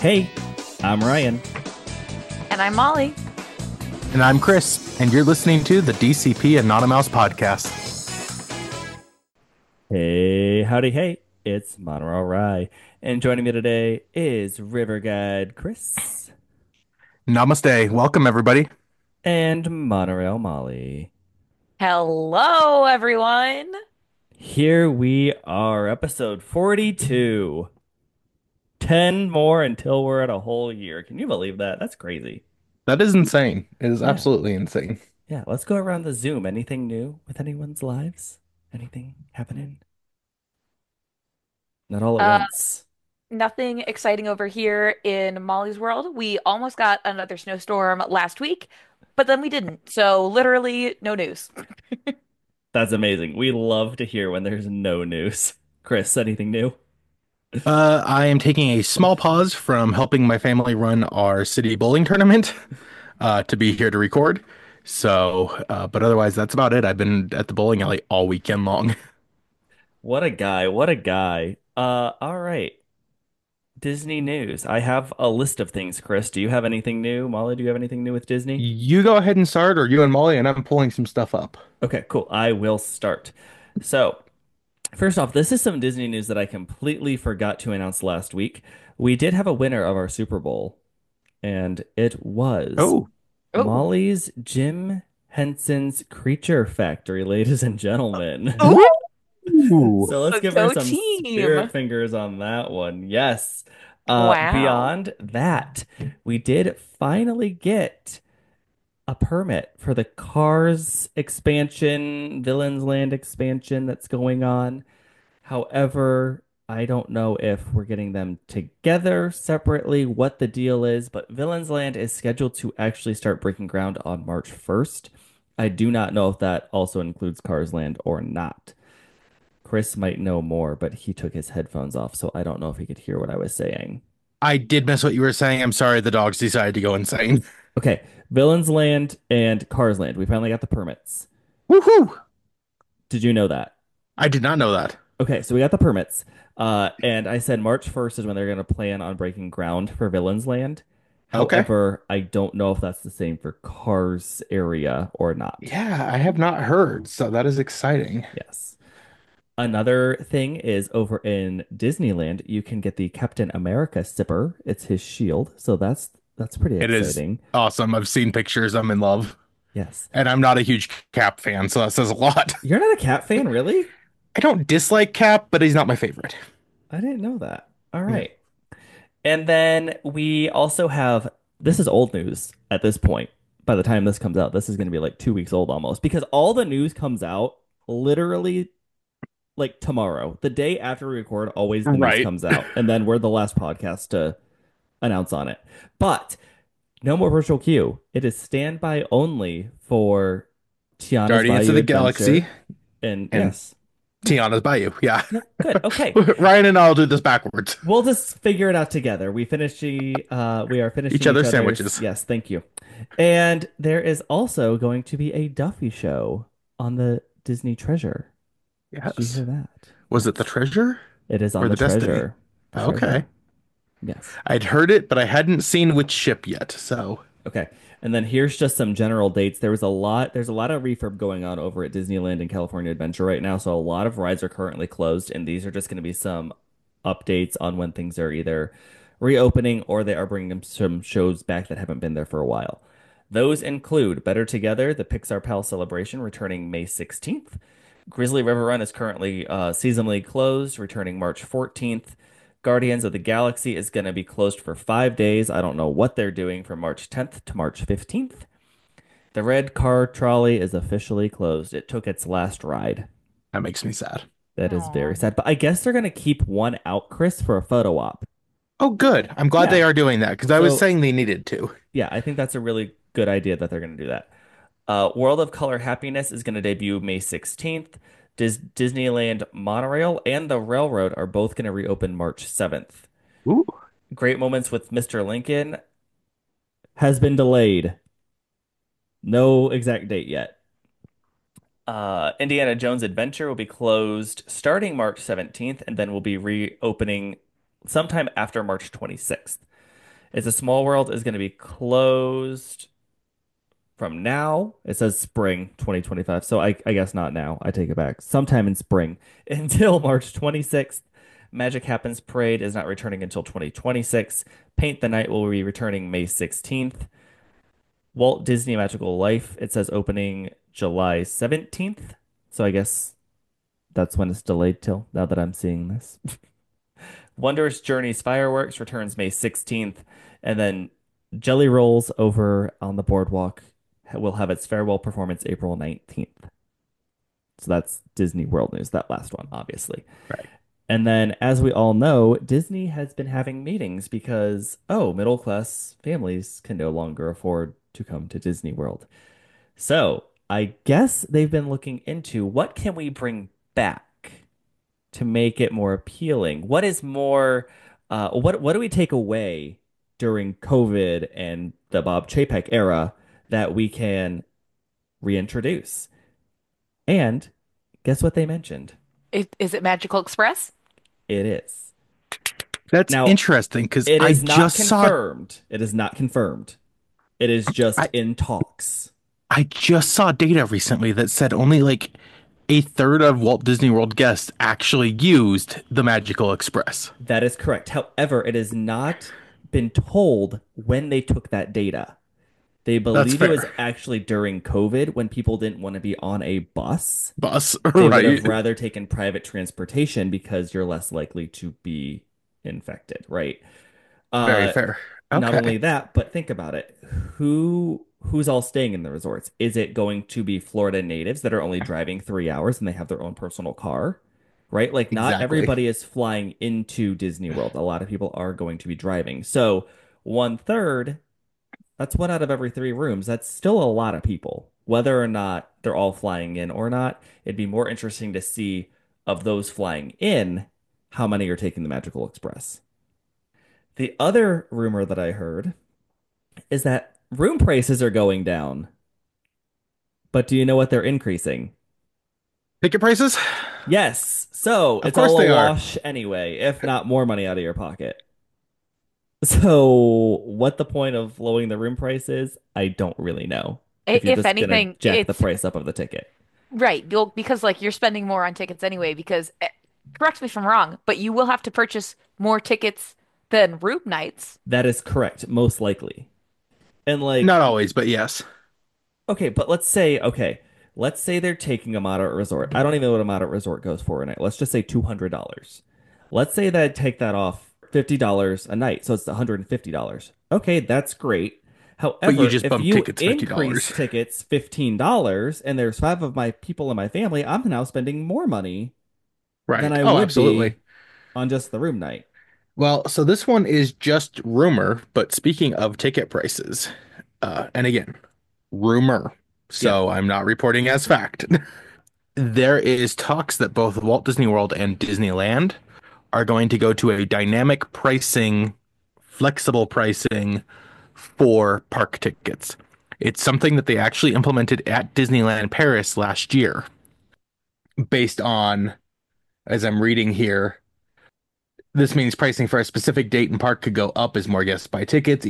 Hey, I'm Ryan. And I'm Molly. And I'm Chris, and you're listening to the DCP Anonymous podcast. Hey, howdy, hey, it's Monroe Rye. And joining me today is River Guide Chris Namaste. Welcome, everybody. and Monorail Molly. Hello, everyone. Here we are, episode 42. 10 more until we're at a whole year. Can you believe that? That's crazy. That is insane. It is Yeah, absolutely insane. yeah, let's go around the Zoom. Anything new with anyone's lives? Anything happening? Not all at Uh, once. Nothing exciting over here in Molly's world. We almost got another snowstorm last week, but then we didn't. So literally no news. That's amazing. We love to hear when there's no news. Chris, anything new? I am taking a small pause from helping my family run our city bowling tournament to be here to record. But otherwise, that's about it. I've been at the bowling alley all weekend long. What a guy. What a guy. All right. Disney news. I have a list of things, Chris. Do you have anything new? Molly, do you have anything new with Disney? You go ahead and start, or you and Molly, and I'm pulling some stuff up. Okay, cool. I will start. So, first off, this is some Disney news that I completely forgot to announce last week. We did have a winner of our Super Bowl, and it was Oh, Oh, Molly's Jim Henson's Creature Factory, ladies and gentlemen. ooh. So let's give her go some spirit team. fingers on that one. Yes. Wow. Beyond that, we did finally get a permit for the Cars expansion, Villains Land expansion that's going on. However, I don't know if we're getting them together separately, what the deal is, but Villains Land is scheduled to actually start breaking ground on March 1st. I do not know if that also includes Cars Land or not. Chris might know more, but he took his headphones off, so I don't know if he could hear what I was saying. I did miss what you were saying. I'm sorry the dogs decided to go insane. Okay, Villains Land and Cars Land. We finally got the permits. Woohoo! Did you know that? I did not know that. Okay, so we got the permits. And I said March 1st is when they're going to plan on breaking ground for Villains Land. Okay. However, I don't know if that's the same for Cars area or not. Yeah, I have not heard, so that is exciting. Yes. Another thing is over in Disneyland, you can get the Captain America sipper. It's his shield, so that's pretty It is exciting. awesome. I've seen pictures. I'm in love. Yes. And I'm not a huge Cap fan, so that says a lot. You're not a cat fan, really? I don't dislike Cap, but he's not my favorite. I didn't know that. All Yeah. right. And then we also have this is old news at this point. By the time this comes out, this is going to be like 2 weeks old almost because all the news comes out literally like tomorrow. The day after we record, always the news Right. comes out. And then we're the last podcast to announce on it. But no more virtual queue. It is standby only for Tiana's Guardians of Bayou the Adventure. Galaxy And and yes. Tiana's Bayou. Yeah. Yep, good. Okay. Ryan and I'll do this backwards. We'll just figure it out together. We are Each finishing each other's other's. sandwiches. Yes, thank you. And there is also going to be a Duffy show on the Disney Treasure. Did you Yes. hear that? Was it the Yes. treasure It is on or the the Destiny? Treasure. The Okay. Treasure. Yes. I'd heard it, but I hadn't seen which ship yet. So, Okay. And then here's just some general dates. There's a lot of refurb going on over at Disneyland and California Adventure right now. So a lot of rides are currently closed, and these are just going to be some updates on when things are either reopening or they are bringing them some shows back that haven't been there for a while. Those include Better Together, the Pixar Pal celebration, returning May 16th. Grizzly River Run is currently seasonally closed, returning March 14th. Guardians of the Galaxy is going to be closed for 5 days. I don't know what they're doing from March 10th to March 15th. The Red Car Trolley is officially closed. It took its last ride. that makes me sad. That is Aw. very sad. But I guess they're going to keep one out, Chris, for a photo op. Oh, good. I'm glad Yeah. they are doing that because I was So, saying they needed to. yeah, I think that's a really good idea that they're going to do that. World of Color Happiness is going to debut May 16th. Disneyland Monorail and the Railroad are both going to reopen March 7th. Ooh, Great Moments with Mr. Lincoln has been delayed. No exact date yet. Indiana Jones Adventure will be closed starting March 17th and then will be reopening sometime after March 26th. It's a Small World is going to be closed from now. It says spring 2025. So I guess not now. I take it back. Sometime in spring until March 26th. Magic Happens Parade is not returning until 2026. Paint the Night will be returning May 16th. Walt Disney Magical Life, it says opening July 17th. So I guess that's when it's delayed till, now that I'm seeing this. Wondrous Journeys Fireworks returns May 16th. And then Jelly Rolls over on the boardwalk will have its farewell performance April 19th. So that's Disney World news, that last one, obviously. Right. And then, as we all know, Disney has been having meetings because, oh, middle class families can no longer afford to come to Disney World. So I guess they've been looking into what can we bring back to make it more appealing? What is more, what do we take away during COVID and the Bob Chapek era that we can reintroduce? And guess what they mentioned? Is it Magical Express? It is. That's Now, interesting because it I is not just saw confirmed. It is not confirmed. It is just I in talks. I just saw data recently that said only like a third of Walt Disney World guests actually used the Magical Express. That is correct. However, it has not been told when they took that data. They That's believe it was fair. actually during COVID when people didn't want to be on a bus. Bus, They would right? have rather taken private transportation because you're less likely to be infected, right? Very Uh, fair. Not Okay. only that, but think about it. Who's all staying in the resorts? Is it going to be Florida natives that are only driving 3 hours and they have their own personal car? Right? Like not Exactly. everybody is flying into Disney World. A lot of people are going to be driving. So one third, that's one out of every three rooms. That's still a lot of people. Whether or not they're all flying in or not, it'd be more interesting to see of those flying in, how many are taking the Magical Express. The other rumor that I heard is that room prices are going down, but do you know what they're increasing? Ticket prices? Yes. So Of it's course all a they are. wash anyway, if not more money out of your pocket. So what the point of lowering the room price is, I don't really know. If you're If just gonna anything, jack the it's price up of the ticket. right. You'll because like you're spending more on tickets anyway. Because correct me if I'm wrong, but you will have to purchase more tickets than room nights. That is correct, most likely. And Not like, always, but yes. okay, but let's say they're taking a moderate resort. I don't even know what a moderate resort goes for a night. Let's just say $200. Let's say that take that off $50 a night, so it's $150. Okay, that's great. But you However, just if bump you tickets increase $50. tickets $15 and there's five of my people in my family, I'm now spending more money than Right. I Oh, would absolutely. be on just the room night. Well, so this one is just rumor, but speaking of ticket prices, and again, rumor, Yep. so I'm not reporting as fact. There is talks that both Walt Disney World and Disneyland are going to go to a dynamic pricing, flexible pricing for park tickets. It's something that they actually implemented at Disneyland Paris last year, based on, as I'm reading here, this means pricing for a specific date and park could go up as more guests buy tickets,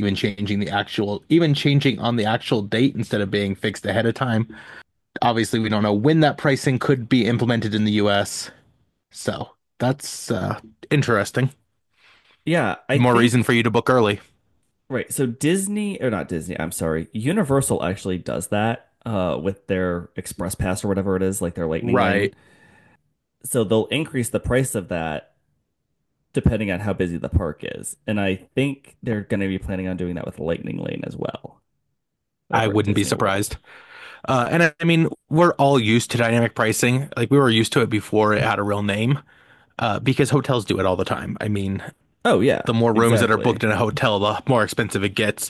even changing on the actual date instead of being fixed ahead of time. Obviously, we don't know when that pricing could be implemented in the US. So that's interesting. Yeah, I More reason think for you to book early. right. So Disney, or not Disney, I'm sorry. Universal actually does that with their Express Pass or whatever it is, like their Lightning Lane. Right. So they'll increase the price of that depending on how busy the park is. And I think they're going to be planning on doing that with Lightning Lane as well I over at wouldn't be Disney World. surprised. And I mean, we're all used to dynamic pricing. Like we were used to it before it had a real name, because hotels do it all the time. I mean, Oh yeah, the more rooms that are exactly. booked in a hotel, the more expensive it gets.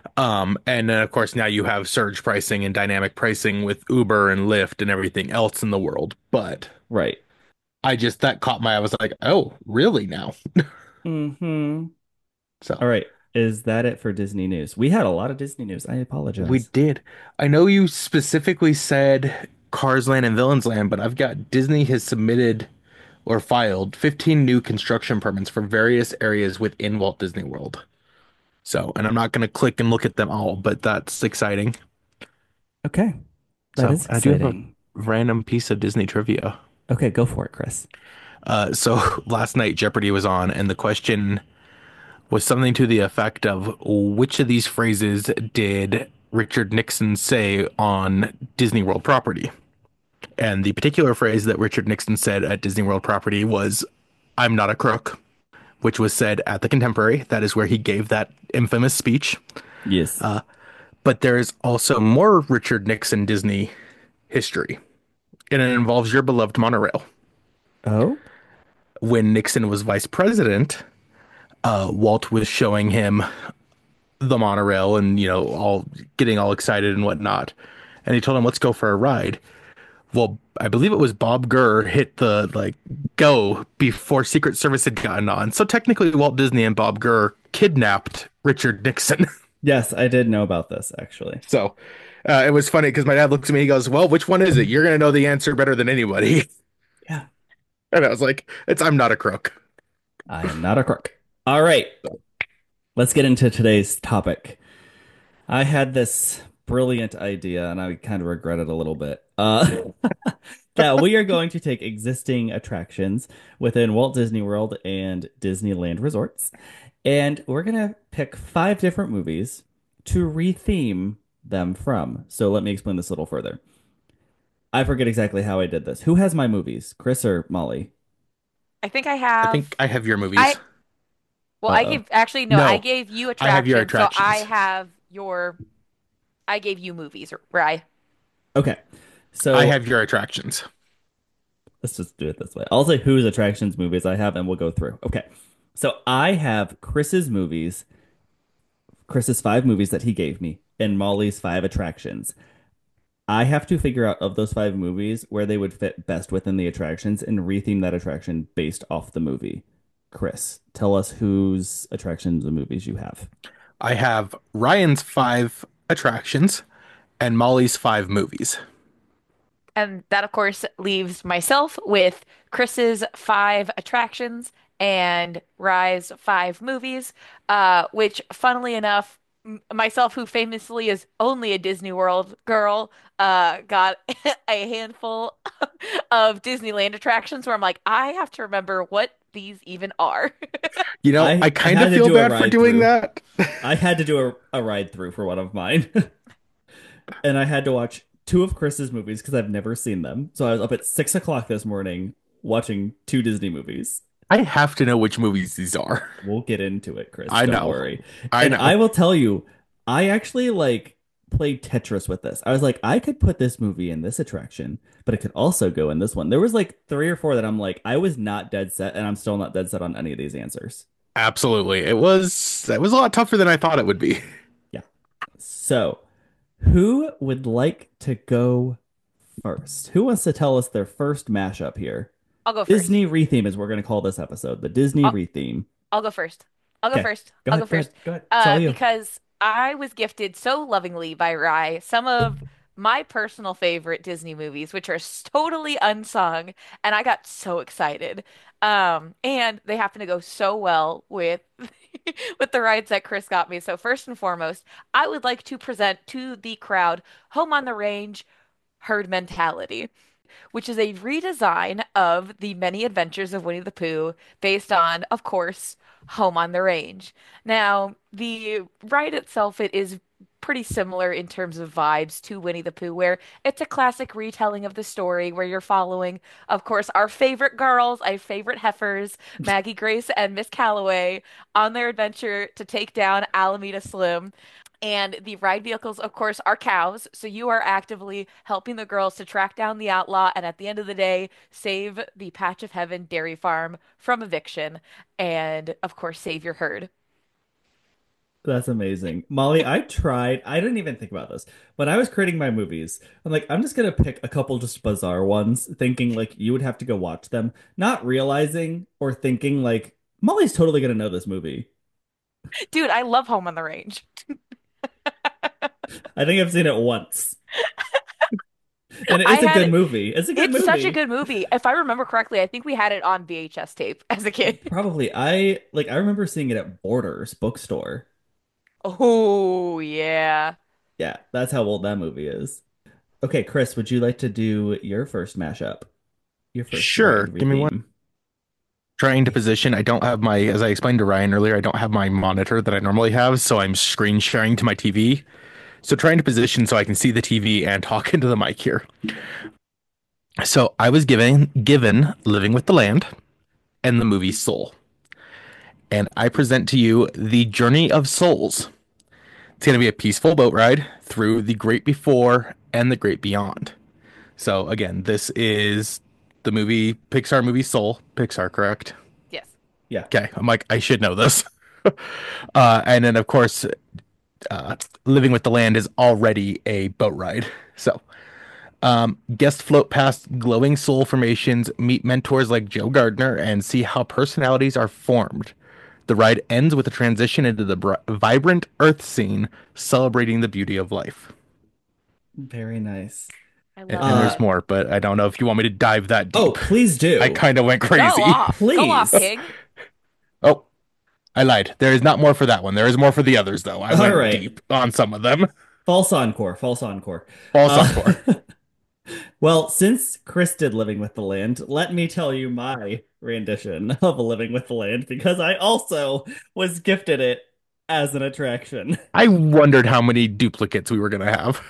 And then of course now you have surge pricing and dynamic pricing with Uber and Lyft and everything else in the world. But Right. I just that caught my I was like, oh, really now? Mm-hmm. All So right. Is that it for Disney news? We had a lot of Disney news. I we apologize. did. I know you specifically said Cars Land and Villains Land, but I've got Disney has submitted or filed 15 new construction permits for various areas within Walt Disney World. So, and I'm not going to click and look at them all, but that's exciting. Okay, that So, is I do have a exciting. random piece of Disney trivia. Okay, go for it, Chris. So last night Jeopardy was on, and the question was something to the effect of which of these phrases did Richard Nixon say on Disney World property? And the particular phrase that Richard Nixon said at Disney World property was, "I'm not a crook," which was said at the Contemporary. That is where he gave that infamous speech. Yes. But there is also more Richard Nixon Disney history, and it involves your beloved monorail. Oh, When Nixon was vice president, Walt was showing him the monorail and, all getting all excited and whatnot. And he told him, let's go for a ride. Well, I believe it was Bob Gurr hit the go before Secret Service had gotten on. So technically, Walt Disney and Bob Gurr kidnapped Richard Nixon. yes, I did know about this actually. So it was funny because my dad looks at me, he goes, well, which one is it? You're going to know the answer better than anybody. Yeah, And I was like, I'm not a crook. I am not a crook. All right, let's get into today's topic. I had this brilliant idea, and I kind of regret it a little bit. That we are going to take existing attractions within Walt Disney World and Disneyland resorts, and we're gonna pick five different movies to retheme them from. So let me explain this a little further. I forget exactly how I did this. Who has my movies, Chris or Molly? I think I I have think I have your I movies. well I Uh-oh. gave actually no, I No, gave you I have your attractions, so attractions. I gave you movies, right? Okay. I So have your attractions. let's just do it this way. I'll say whose attractions movies I have, and we'll go through. Okay. So I have Chris's five movies that he gave me, and Molly's five attractions. I have to figure out of those five movies where they would fit best within the attractions and retheme that attraction based off the movie. Chris, tell us whose attractions and movies you have. I have Ryan's five attractions and Molly's five movies. And that, of course, leaves myself with Chris's five attractions and Rye's five movies, which, funnily enough, myself, who famously is only a Disney World girl, got a handful of Disneyland attractions where I'm like, I have to remember what these even are. I I kind had of to feel do a bad for ride doing through. that. I had to do a ride through for one of mine. And I had to watch two of Chris's movies because I've never seen them. So I was up at 6 o'clock this morning watching two Disney movies. I have to know which movies these are. We'll get into it, Chris. I Don't know. worry. I And I know. will tell you, I actually played Tetris with this. I was like, I could put this movie in this attraction, but it could also go in this one. There was like three or four that I'm like, I was not dead set, and I'm still not dead set on any of these answers. Absolutely. It was a lot tougher than I thought it would be. Yeah. So, who would like to go first? Who wants to tell us their first mashup here? I'll go first. Disney retheme is what we're going to call this episode, the Disney I'll, retheme. I'll go first. I'll go Okay. first. Go I'll go ahead. Go first. ahead. Go ahead. It's all you. Because I was gifted so lovingly by Rye some of my personal favorite Disney movies, which are totally unsung, and I got so excited. And they happen to go so well with with the rides that Chris got me. So first and foremost, I would like to present to the crowd Home on the Range Herd Mentality, which is a redesign of the Many Adventures of Winnie the Pooh based on, of course, Home on the Range. Now, the ride itself, it is pretty similar in terms of vibes to Winnie the Pooh, where it's a classic retelling of the story where you're following, of course, our favorite girls, our favorite heifers, Maggie Grace and Miss Calloway, on their adventure to take down Alameda Slim. And the ride vehicles, of course, are cows. So you are actively helping the girls to track down the outlaw and at the end of the day, save the Patch of Heaven dairy farm from eviction and, of course, save your herd. That's amazing. Molly, I didn't even think about this. When I was creating my movies, I'm like, I'm just gonna pick a couple just bizarre ones, thinking like you would have to go watch them, not realizing or thinking like Molly's totally gonna know this movie. Dude, I love Home on the Range. I think I've seen it once. And it I is a had good it. movie. It's a good It's such a movie. good movie. If I remember correctly, I think we had it on VHS tape as a kid. Probably I remember seeing it at Borders bookstore. Oh, yeah. Yeah, that's how old that movie is. Okay, Chris, would you like to do your first mashup? Your first Sure. ride Give me one. retheme? Trying to position. I don't have my, as I explained to Ryan earlier, I don't have my monitor that I normally have, so I'm screen sharing to my TV. So trying to position so I can see the TV and talk into the mic here. So I was given Living with the Land and the movie Soul. And I present to you The Journey of Souls. It's going to be a peaceful boat ride through the great before and the great beyond. So again, this is the movie Pixar movie Soul. Pixar, correct? Yes. Yeah. Okay, I'm like I should know this. And then of course, Living with the Land is already a boat ride. So guest float past glowing soul formations, meet mentors like Joe Gardner, and see how personalities are formed. The ride ends with a transition into the vibrant Earth scene, celebrating the beauty of life. Very nice. I And, love and there's that. more, but I don't know if you want me to dive that Oh, deep. please I do. kind of went Go crazy. off. Go off, Please. King. Oh, I lied. There is not more for that one. There is more for the others, though. I All went right. deep on some of them. False encore. False encore. False Uh, encore. well, since Chris did Living with the Land, let me tell you my rendition of Living with the Land because I also was gifted it as an attraction. I wondered how many duplicates we were going to have.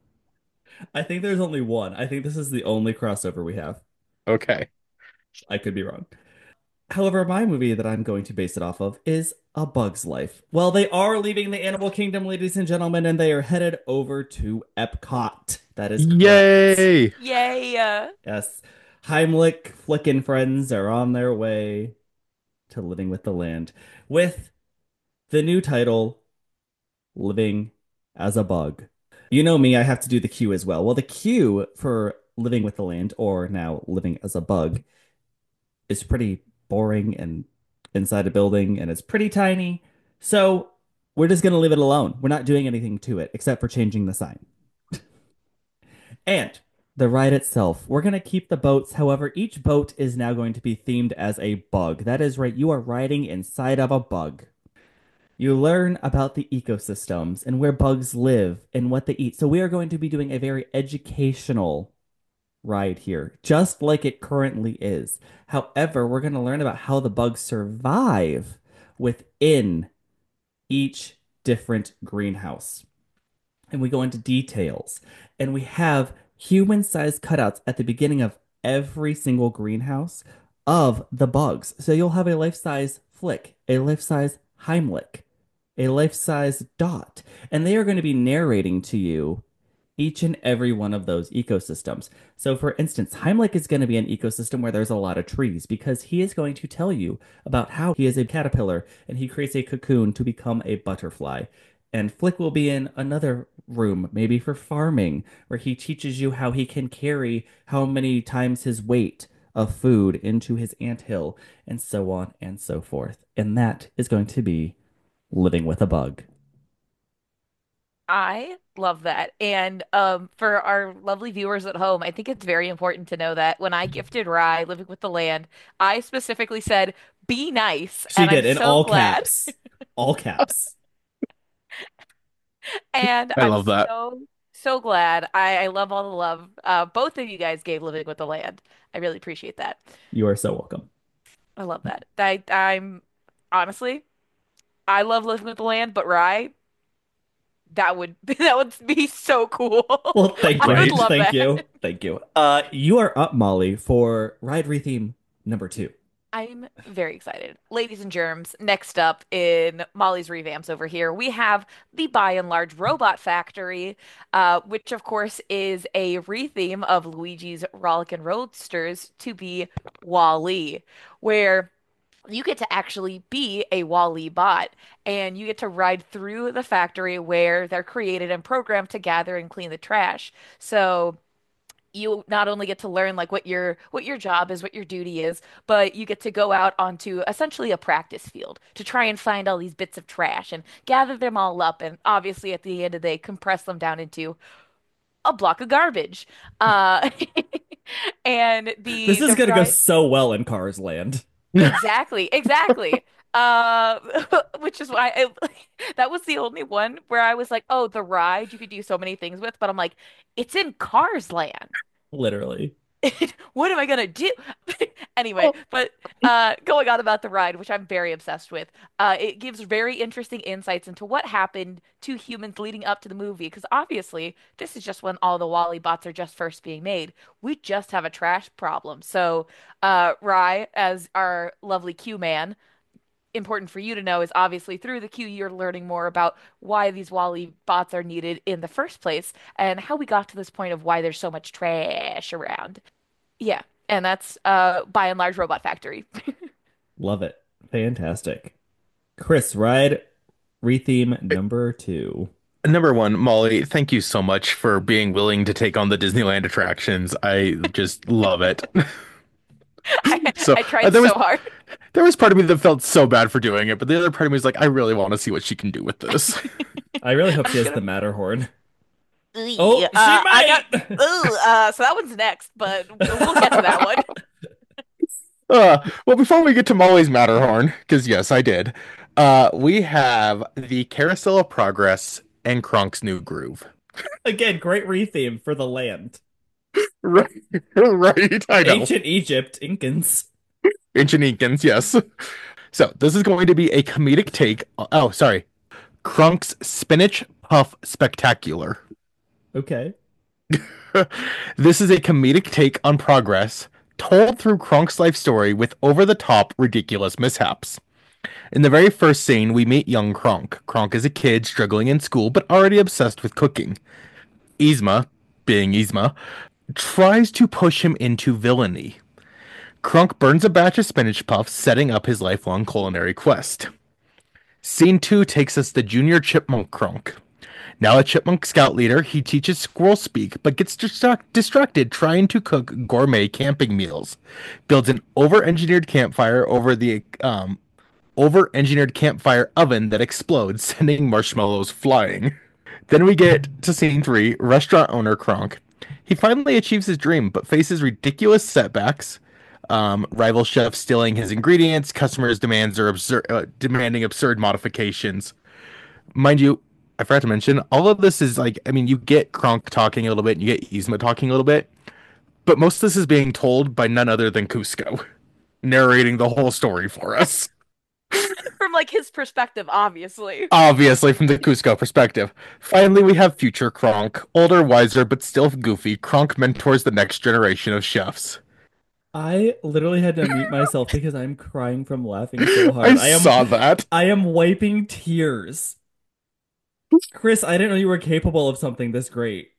I think there's only one. I think this is the only crossover we have. Okay. I could be wrong. However, my movie that I'm going to base it off of is A Bug's Life. Well, they are leaving the Animal Kingdom, ladies and gentlemen, and they are headed over to Epcot. That is correct. Yay! Yay. Yes. Heimlich, Flick, and friends are on their way to Living with the Land with the new title, Living as a Bug. You know me, I have to do the cue as well. Well, the cue for Living with the Land, or now Living as a Bug, is pretty boring and inside a building and it's pretty tiny. So we're just going to leave it alone. We're not doing anything to it except for changing the sign. And the ride itself, we're going to keep the boats. However, each boat is now going to be themed as a bug. That is right, you are riding inside of a bug. You learn about the ecosystems and where bugs live and what they eat. So we are going to be doing a very educational ride here, just like it currently is. However, we're going to learn about how the bugs survive within each different greenhouse. And we go into details. And we have human-sized cutouts at the beginning of every single greenhouse of the bugs. So you'll have a life-size Flick, a life-size Heimlich, a life-size Dot, and they are going to be narrating to you each and every one of those ecosystems. So, for instance, Heimlich is going to be an ecosystem where there's a lot of trees because he is going to tell you about how he is a caterpillar and he creates a cocoon to become a butterfly. And Flick will be in another room, maybe for farming, where he teaches you how he can carry how many times his weight of food into his anthill, and so on and so forth. And that is going to be living with a bug. I love that. And for our lovely viewers at home, I think it's very important to know that when I gifted Rye Living with the Land, I specifically said, be nice. She And I'm did in so all glad. caps. All caps. And I I'm love that. so glad. I love all the love both of you guys gave Living with the Land. I really appreciate that. You are so welcome. I love that. I'm honestly, I love Living with the Land, but Rye, that would that would be so cool. Well, thank I you. would Right? love Thank that. you. Thank you. You are up, Molly, for Ride Retheme number two. I'm very excited. Ladies and germs, next up in Molly's revamps over here, we have the By and Large Robot Factory, which of course is a retheme of Luigi's Rollickin' Roadsters to be Wall-E, where you get to actually be a Wall-E bot and you get to ride through the factory where they're created and programmed to gather and clean the trash. So you not only get to learn like what your job is, what your duty is, but you get to go out onto essentially a practice field to try and find all these bits of trash and gather them all up and obviously at the end of the day compress them down into a block of garbage. Uh and This is the gonna go ride so well in Cars Land. exactly, exactly. Uh which is why That was the only one where I was like, oh, the ride you could do so many things with, but I'm like, it's in Cars Land. Literally. What am I gonna do? Anyway, Oh, but going on about the ride, which I'm very obsessed with, it gives very interesting insights into what happened to humans leading up to the movie. Because obviously, this is just when all the Wally bots are just first being made. We just have a trash problem. So, Rye, as our lovely Q man, important for you to know is obviously through the Q, you're learning more about why these Wally bots are needed in the first place and how we got to this point of why there's so much trash around. Yeah, and that's by and large Robot Factory. Love it. Fantastic. Chris, ride retheme number two. number one, Molly, thank you so much for being willing to take on the Disneyland attractions. I just love it. I, So I tried there so was hard. part of me that felt so bad for doing it, but the other part of me was like, I really want to see what she can do with this. I really hope I'm she just has the gonna. Matterhorn. Yeah, Oh, she I got. might. So that one's next, but we'll get to that one. Well, before we get to Molly's Matterhorn, because yes, I did, we have the Carousel of Progress and Kronk's New Groove. Again, great retheme for the land. Right, right, I know. Ancient Egypt, Incans. Ancient Incans, yes. So this is going to be a comedic take. Oh, sorry. Kronk's Spinach Puff Spectacular. Okay. This is a comedic take on progress told through Kronk's life story with over the top, ridiculous mishaps. In the very first scene, we meet young Kronk. Kronk is a kid struggling in school but already obsessed with cooking. Yzma, being Yzma, tries to push him into villainy. Kronk burns a batch of spinach puffs, setting up his lifelong culinary quest. Scene 2 takes us to Junior Chipmunk Kronk. Now a chipmunk scout leader, he teaches squirrel speak, but gets distracted trying to cook gourmet camping meals. Builds an over-engineered campfire oven that explodes, sending marshmallows flying. Then we get to scene 3, restaurant owner Kronk. He finally achieves his dream, but faces ridiculous setbacks. Rival chefs stealing his ingredients, customers' demands are demanding absurd modifications. Mind you, I forgot to mention, all of this is like, I mean, you get Kronk talking a little bit, and you get Yzma talking a little bit, but most of this is being told by none other than Cusco, narrating the whole story for us. From like his perspective, obviously. Obviously, from the Cusco perspective. Finally, we have future Kronk. Older, wiser, but still goofy, Kronk mentors the next generation of chefs. I literally had to mute myself because I'm crying from laughing so I hard. saw that. I am wiping tears. Chris, I didn't know you were capable of something this great.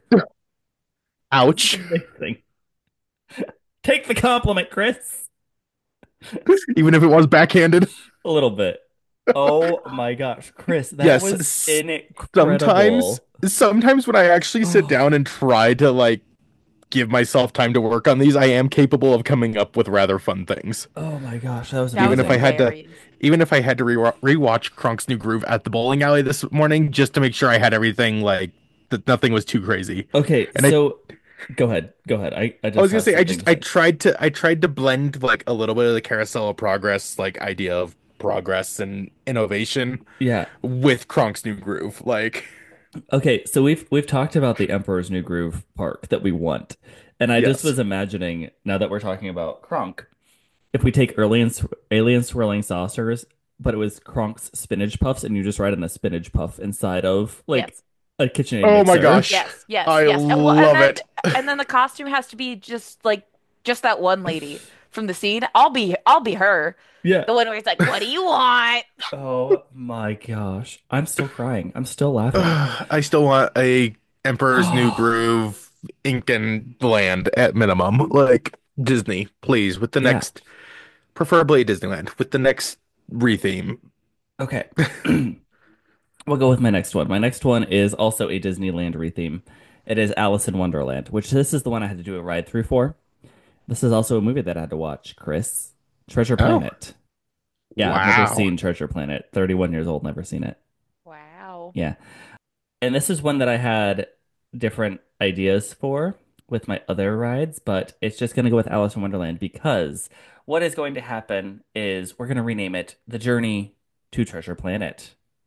This is Ouch. amazing. Take the compliment, Chris. Even if it was backhanded. A little bit. Oh my gosh, Chris, that Yes, was sometimes, incredible. sometimes when I actually sit Oh, down and try to like give myself time to work on these, I am capable of coming up with rather fun things. oh my gosh, that was That Even was if I amazing. had to, hilarious. even if I had to rewatch Kronk's New Groove at the bowling alley this morning just to make sure I had everything like that nothing was too crazy. Okay, And so go ahead. Go ahead. I I just was gonna have say something to I say. tried to blend like a little bit of the carousel of progress, like idea of progress and innovation Yeah. with Kronk's New Groove. Like, Okay, so we've talked about the Emperor's New Groove park that we want. And I just yes. was imagining now that we're talking about Kronk, if we take alien swirling saucers, but it was Kronk's spinach puffs and you just ride on a spinach puff inside of like Yes. a KitchenAid Oh my mixer. gosh. Yes, yes, I yes. And well, and love then it. the costume has to be just like just that one lady from the scene. I'll be her. Yeah. The one where he's like, "What do you want?" Oh my gosh. I'm still crying. I'm still laughing. I still want a Emperor's New Groove Incan land at minimum. Like Disney, please, with the Yeah. next, preferably Disneyland, with the next retheme. Okay. We'll go with my next one. My next one is also a Disneyland retheme. It is Alice in Wonderland, which this is the one I had to do a ride through for. This is also a movie that I had to watch, Chris. Treasure Oh, Planet. Yeah, I've never wow. seen Treasure Planet. 31 years old, never seen it. Wow. Yeah. And this is one that I had different ideas for with my other rides, but it's just going to go with Alice in Wonderland because what is going to happen is we're going to rename it The Journey to Treasure Planet.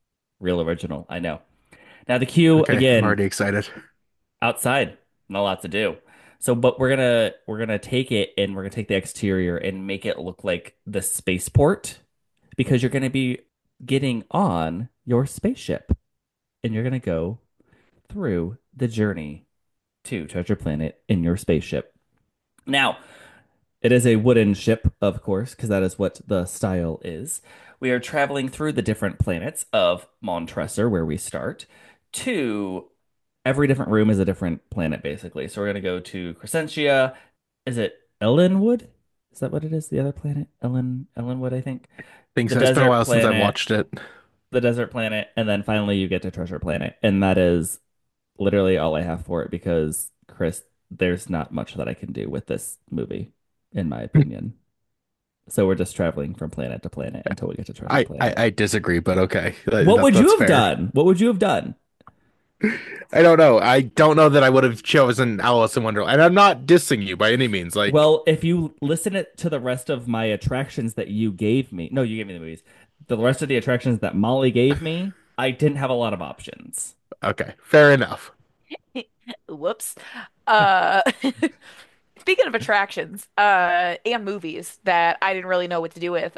Real original. I know. Now the queue Okay, I'm again, already excited. outside, not a lot to do. So, but we're gonna take it and we're gonna take the exterior and make it look like the spaceport because you're gonna be getting on your spaceship and you're gonna go through the journey to Treasure Planet in your spaceship. Now, it is a wooden ship, of course, because that is what the style is. We are traveling through the different planets of Montresor, where we start, to every different room is a different planet, basically. So we're going to go to Crescentia. Is it Ellenwood? Is that what it is? The other planet? Ellenwood, I think. Think The so. It's been a desert while since I've planet, watched it. the desert planet, and then finally you get to Treasure Planet. And that is literally all I have for it because, Chris, there's not much that I can do with this movie, in my opinion. So we're just traveling from planet to planet until we get to Treasure Planet. I disagree, but okay. What would That's you have fair. done? What would you have done? I don't know. I don't know that I would have chosen Alice in Wonderland. And I'm not dissing you by any means. Like, Well, if you listen it to the rest of my attractions that you gave me, no, you gave me the movies. The rest of the attractions that Molly gave me, I didn't have a lot of options. okay, fair enough. Whoops. Uh, speaking of attractions, and movies that I didn't really know what to do with,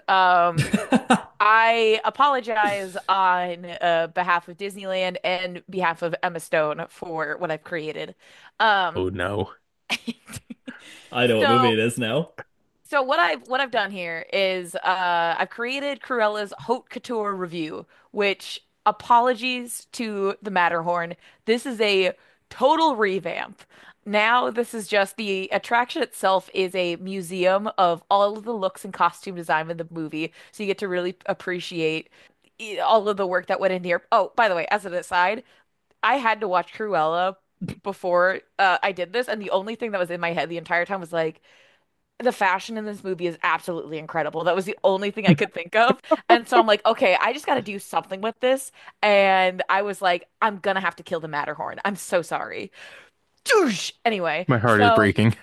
I apologize on behalf of Disneyland and behalf of Emma Stone for what I've created. Um, Oh no. I know what movie so it is now. So what I've done here is I've created Cruella's Haute Couture review, which apologies to the Matterhorn. This is a total revamp. Now this is just the attraction itself is a museum of all of the looks and costume design in the movie, so you get to really appreciate all of the work that went in here. Oh, by the way, as an aside, I had to watch Cruella before I did this, and the only thing that was in my head the entire time was like the fashion in this movie is absolutely incredible. That was the only thing I could think of. And so I'm like, okay, I just got to do something with this. And I was like, I'm gonna have to kill the Matterhorn. I'm so sorry. Doosh! Anyway, My heart is so breaking.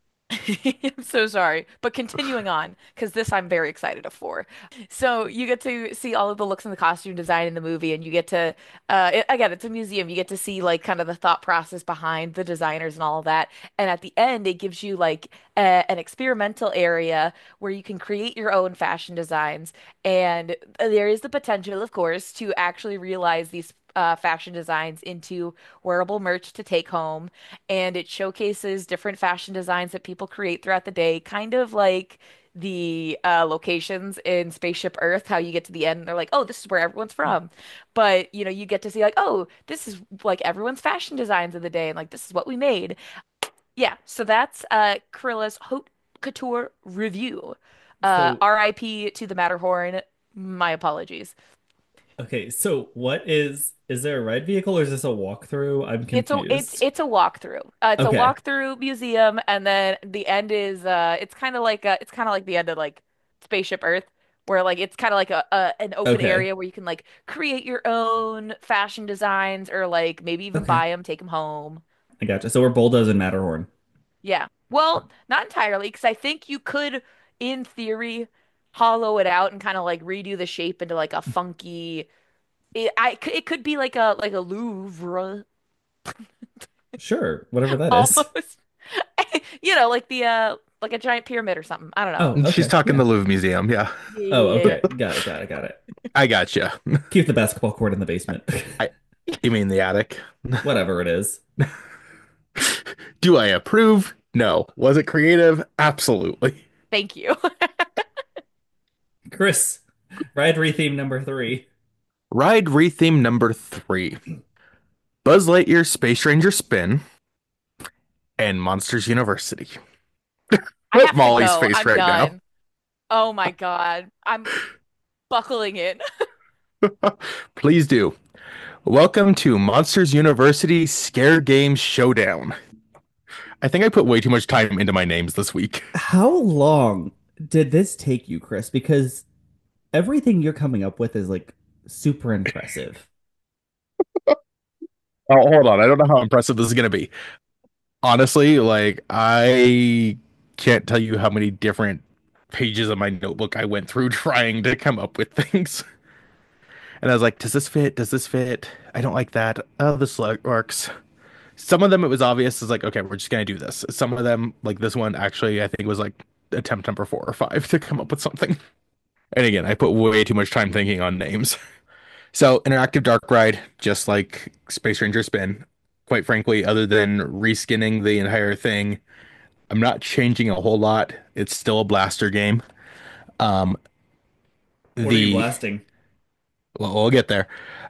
I'm so sorry. But continuing on, because this I'm very excited for. So you get to see all of the looks and the costume design in the movie, and you get to, again, it's a museum. You get to see like kind of the thought process behind the designers and all of that. And at the end, it gives you like an experimental area where you can create your own fashion designs. And there is the potential, of course, to actually realize these fashion designs into wearable merch to take home, and it showcases different fashion designs that people create throughout the day, kind of like the locations in Spaceship Earth, how you get to the end and they're like, oh, this is where everyone's from. But, you get to see like, oh, this is like everyone's fashion designs of the day, and like, this is what we made. Yeah, so that's Krilla's Haute Couture review. So, RIP to the Matterhorn. My apologies. okay, so is there a ride vehicle or is this a walkthrough? I'm It's a it's confused. it's a walkthrough. It's a Okay. walkthrough museum, and then the end is it's kind of like the end of like Spaceship Earth, where like it's kind of like a an open Okay. area where you can like create your own fashion designs or like maybe even Okay. buy them, take them home. I gotcha. So we're bulldozing Matterhorn. Yeah. Well, not entirely, because I think you could, in theory, hollow it out and kind of like redo the shape into like a funky. It could be like a Louvre Sure, whatever that is. almost. Like the like a giant pyramid or something. I don't know. Oh, She's okay. talking Yeah. the Louvre Museum. Yeah, Yeah, Oh, yeah, okay. yeah. Got it, got it, got it. I gotcha. Keep the basketball court in the basement. I, you mean the attic? Whatever it is. Do I approve? No. Was it creative? Absolutely. Thank you. Chris, ride retheme number three. Ride retheme number three. Buzz Lightyear Space Ranger Spin and Monsters University. I have to Molly's go. face I'm right now. done. Oh my God. I'm buckling in. Please do. Welcome to Monsters University Scare Games Showdown. I think I put way too much time into my names this week. How long did this take you, Chris? Because everything you're coming up with is like super impressive. Oh, hold on. I don't know how impressive this is going to be. Honestly, like, I can't tell you how many different pages of my notebook I went through trying to come up with things. And I was like, does this fit? Does this fit? I don't like that. Oh, this works. Some of them it was obvious. It's like, okay, we're just gonna do this. Some of them, like this one, actually, I think was like attempt number 4 or 5 to come up with something. And again, I put way too much time thinking on names. So, interactive dark ride, just like Space Ranger Spin. Quite frankly, other than reskinning the entire thing, I'm not changing a whole lot. It's still a blaster game. Um, What are you the blasting? well, we'll get there.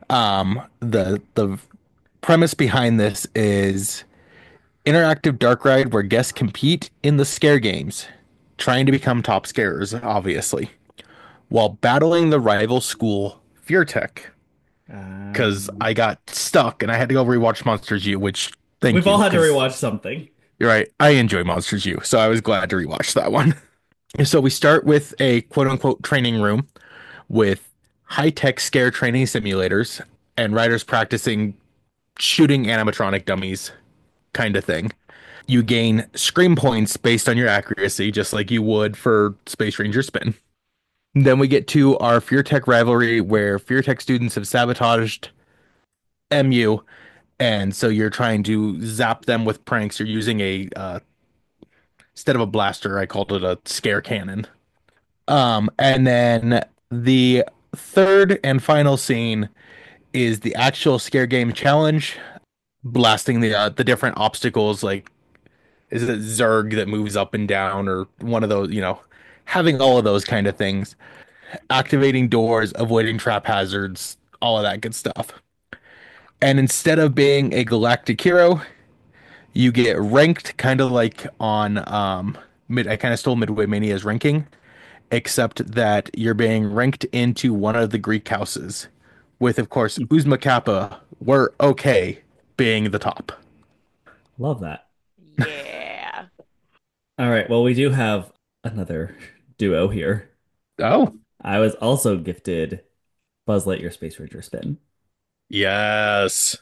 The premise behind this is interactive dark ride where guests compete in the scare games, trying to become top scarers, obviously, while battling the rival school FearTech. Because Um, I got stuck and I had to go rewatch Monsters U, which thank we've you, all had to because rewatch something. you're right. I enjoy Monsters U, so I was glad to rewatch that one. So we start with a quote unquote training room with high tech scare training simulators and riders practicing shooting animatronic dummies, kind of thing. You gain scream points based on your accuracy, just like you would for Space Ranger Spin. Then we get to our FearTech rivalry, where FearTech students have sabotaged MU, and so you're trying to zap them with pranks. You're using a instead of a blaster, I called it a scare cannon. And then the third and final scene is the actual scare game challenge, blasting the different obstacles. Like, is it Zerg that moves up and down, or one of those? Having all of those kind of things, activating doors, avoiding trap hazards, all of that good stuff. And instead of being a galactic hero, you get ranked kind of like on mid. I kind of stole Midway Mania's ranking, except that you're being ranked into one of the Greek houses, with of course Uzma Kappa, we're okay being the top. Love that. Yeah. All right. Well, we do have another duo here. Oh, I was also gifted Buzz Lightyear Space Ranger Spin. yes.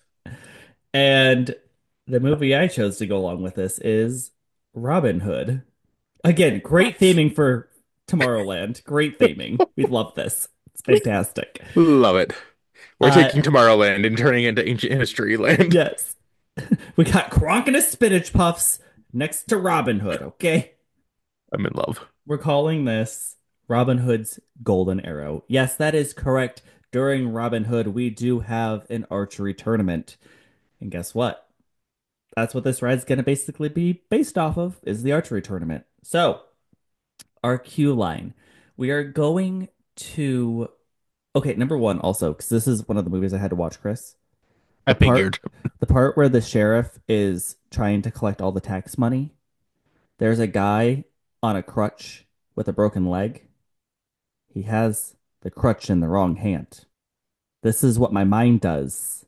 And the movie I chose to go along with this is Robin Hood. Again, great What? theming for Tomorrowland. Great theming. We love this. It's fantastic. Love it. We're Uh, taking Tomorrowland and turning it into ancient history land. yes. We got Kronk and his spinach puffs next to Robin Hood, okay? I'm in love. We're calling this Robin Hood's Golden Arrow. Yes, that is correct. During Robin Hood, we do have an archery tournament. And guess what? That's what this ride's going to basically be based off of, is the archery tournament. So, our cue line. We are going to okay, number one also, because this is one of the movies I had to watch, Chris. I The part figured. the part where the sheriff is trying to collect all the tax money. There's a guy on a crutch with a broken leg. He has the crutch in the wrong hand. This is what my mind does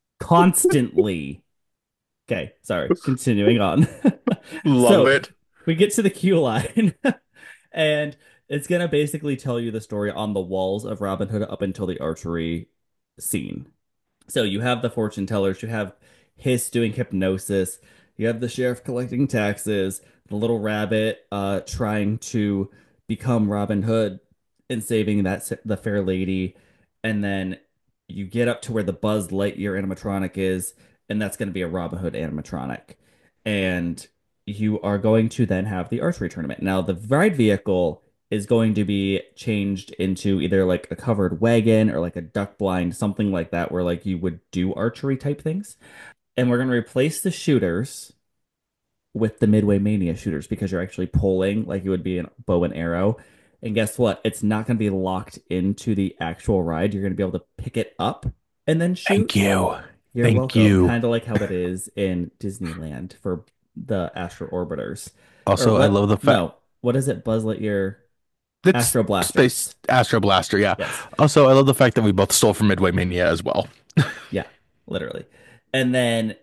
constantly. Okay, sorry. Continuing on. Love So it. we get to the queue line, and it's gonna basically tell you the story on the walls of Robin Hood up until the archery scene. So you have the fortune tellers, you have Hiss doing hypnosis, you have the sheriff collecting taxes, the little rabbit trying to become Robin Hood and saving the fair lady, and then you get up to where the Buzz Lightyear animatronic is, and that's going to be a Robin Hood animatronic. And you are going to then have the archery tournament. Now, the ride vehicle is going to be changed into either like a covered wagon or like a duck blind, something like that, where like you would do archery type things. And we're going to replace the shooters with the Midway Mania shooters because you're actually pulling like it would be a bow and arrow. And guess what? It's not going to be locked into the actual ride. You're going to be able to pick it up and then Thank shoot. you. You're Thank welcome. you. Kind of like how it is in Disneyland for the Astro Orbiters. Or Also, I what? love the fact No. What is it? Buzz Lightyear that's Astro Space Blasters. Astro Blaster, yeah. Yes. Also, I love the fact that we both stole from Midway Mania as well. Yeah, literally. And then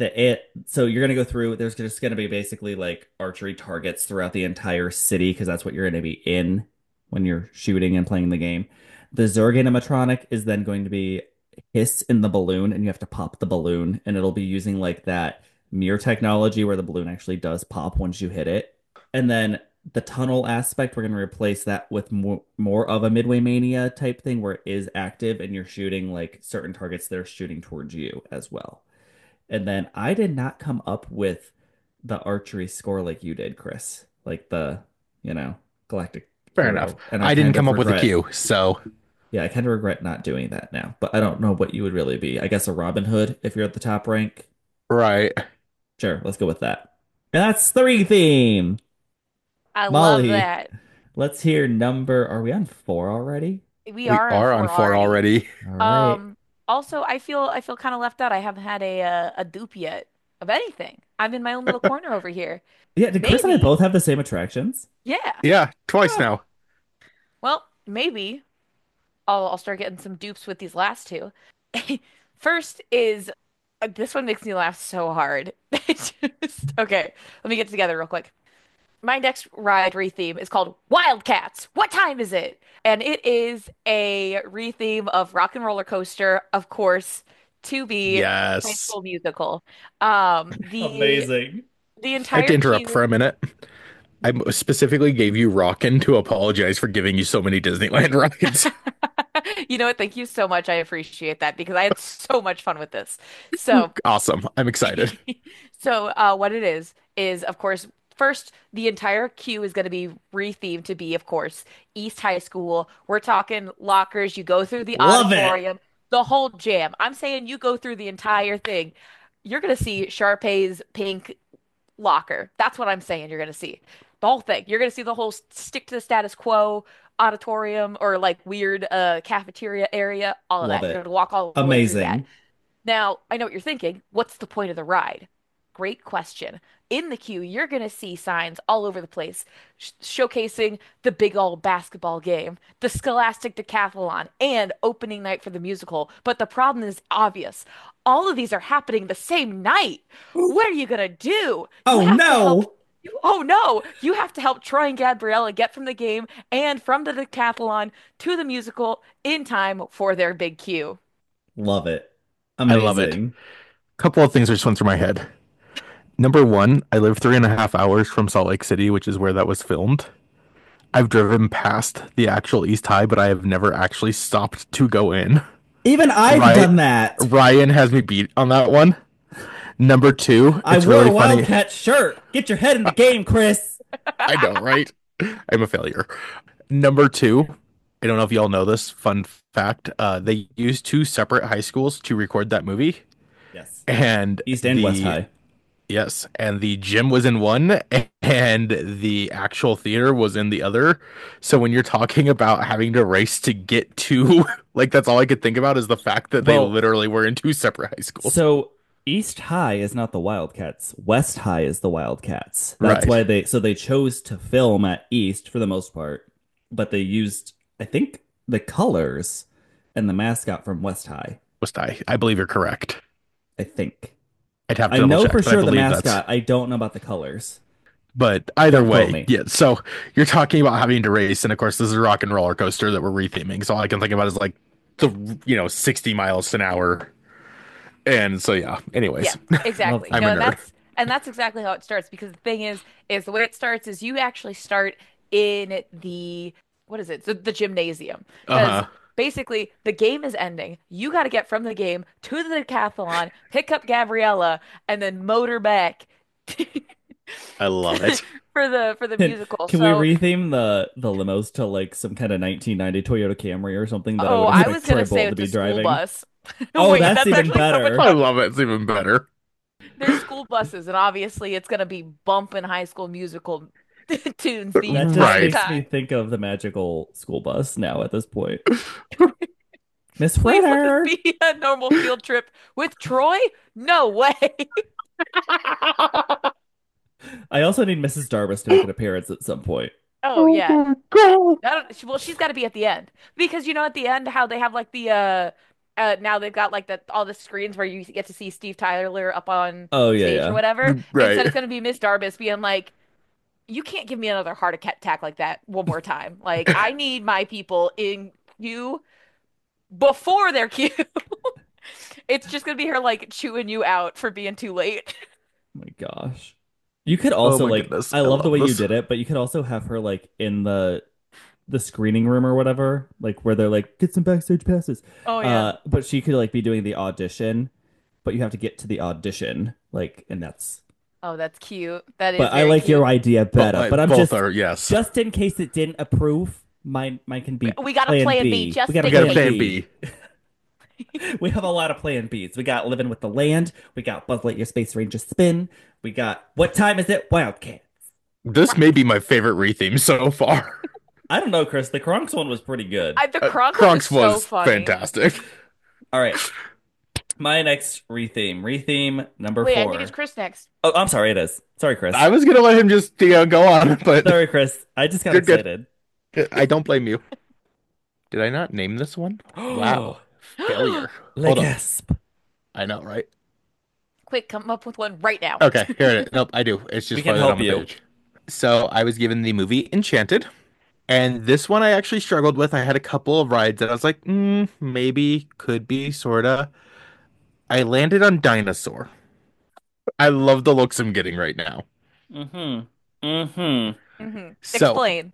so you're gonna go through, there's just gonna be basically like archery targets throughout the entire city because that's what you're gonna be in when you're shooting and playing the game. The Zerg animatronic is then going to be Hiss in the balloon, and you have to pop the balloon, and it'll be using like that mirror technology where the balloon actually does pop once you hit it. And then the tunnel aspect, we're going to replace that with more of a Midway Mania type thing where it is active and you're shooting like certain targets that are shooting towards you as well. And then I did not come up with the archery score like you did, Chris. Like the, you know, Galactic Fair enough. Hero. And I I didn't kind come of up with a regret, cue, so yeah, I kind of regret not doing that now. But I don't know what you would really be. I guess a Robin Hood if you're at the top rank. right. Sure, let's go with that. And that's three theme. I love Molly, that. let's hear number. Are we on four already? We We are on are on four four already. already. All right. Um, Also, I feel kind of left out. I haven't had a dupe yet of anything. I'm in my own little corner over here. Yeah, did Chris and I Maybe, both have the same attractions? yeah. Yeah, twice Huh. now. Well, maybe I'll start getting some dupes with these last two. First is this one makes me laugh so hard. Okay, let me get together real quick. My next ride re-theme is called Wildcats. What time is it? And it is a re-theme of Rock and Roller Coaster, of course, to be High Yes. School Musical. The Amazing. I have entire to interrupt for queue. a minute. I specifically gave you Rockin' to apologize for giving you so many Disneyland rides. You know what? Thank you so much. I appreciate that because I had so much fun with this. So, Awesome. I'm excited. what it is of course, first the entire queue is going to be rethemed to be, of course, East High School. We're talking lockers. You go through the Love it. auditorium, the whole jam. I'm saying you go through the entire thing. You're going to see Sharpay's pink locker. That's what I'm saying you're going to see. The whole thing. You're going to see the whole stick to the status quo auditorium or like weird cafeteria area, all of Love that. You're going it. to walk all the way through that. Amazing. Now, I know what you're thinking. What's the point of the ride? Great question. In the queue, you're going to see signs all over the place showcasing the big old basketball game, the Scholastic Decathlon, and opening night for the musical. But the problem is obvious. All of these are happening the same night. What are you going to do? You Oh have to help. no. Oh no, you have to help Troy and Gabriella get from the game and from the decathlon to the musical in time for their big queue. Love it. I love it. Amazing. Couple of things just went through my head. Number one, I live 3.5 hours from Salt Lake City, which is where that was filmed. I've driven past the actual East High, but I have never actually stopped to go in. Even I've Right. done that. Ryan has me beat on that one. Number two, I it's wore really a funny. Wildcat shirt. Get your head in the game, Chris. I know, right? I'm a failure. Number two, I don't know if y'all know this. Fun fact: they used two separate high schools to record that movie, Yes. and East and West the High. yes, and the gym was in one, and the actual theater was in the other. So when you're talking about having to race to get to, like, that's all I could think about is the fact that they Well, literally were in two separate high schools. so East High is not the Wildcats. West High is the Wildcats. That's Right. why they chose to film at East for the most part, but they used, I think, the colors and the mascot from West High. Must I believe you're correct. I think. I'd have I to double know for check, but I sure the believe that's. mascot. I don't know about the colors. But either Don't quote way, me. yeah. So you're talking about having to race, and of course, this is a rock and roller coaster that we're retheming. So all I can think about is like the 60 miles an hour, and so yeah. Yeah, Anyways, Love exactly. I'm a No, nerd. and that's exactly how it starts because the thing is the way it starts is you actually start in the what is it? The gymnasium. Because Uh-huh. basically the game is ending. You got to get from the game to the decathlon, pick up Gabriella, and then motor back I love it. for the Can, musical. can we So, retheme the limos to like some kind of 1990 Toyota Camry or something that I oh, would I expect was gonna Troy say Bolton to with the be school driving? bus. Oh, Wait, that's that's even actually so much better. I fun. love it. It's even better. There's school buses, and obviously it's gonna be bumping High School Musical tunes the That just entire Right. makes me time. think of the magical school bus now at this point. Miss Please let this Fritter. be a normal field trip with Troy? No way. I also need Mrs. Darbus to make an appearance at some point. Oh Oh yeah. my God. Well, she's got to be at the end because you know at the end how they have like the now they've got like the all the screens where you get to see Steve Tyler up on Oh yeah, stage or yeah. whatever. Instead, Right. it's gonna be Miss Darbus being like, "You can't give me another heart attack like that one more time. Like I need my people in queue before their queue." It's just gonna be her like chewing you out for being too late. Oh my gosh. You could Oh also my like goodness, I I love the love way you this. did it, but you could also have her like in the screening room or whatever, like where they're like, get some backstage passes. Oh yeah. But she could like be doing the audition, but you have to get to the audition, like, and that's Oh, that's cute. That is but I very like your cute. idea better. But I'm Both are yes. just in case it didn't approve, mine can be We got a plan plan B B. We just got a We in got a plan plan case. B. B. We have a lot of plan Bs. We got Living with the Land. We got Buzz Lightyear Space Ranger Spin. We got What Time Is It? Wildcat. This may be my favorite retheme so far. I don't know, Chris. The Kronks one was pretty good. The Kronk one is Kronks so was funny. fantastic. All right. My next retheme. Retheme number Wait, I think it's four. Chris next. Oh, I'm sorry. It is. Sorry, I Chris. was gonna let him just go on, but Sorry, Chris. I just got good, good. excited. I don't blame you. Did I not name this one? Wow, failure. Le Hold on. Gasp. I know, right? Quick, come up with one right now. Okay, here it is. Nope, I do. It's We just can farther down help the you. page. So I was given the movie Enchanted, and this one I actually struggled with. I had a couple of rides that I was like, maybe, could be, sorta. I landed on Dinosaur. I love the looks I'm getting right now. Mm-hmm. Mm-hmm. So Explain.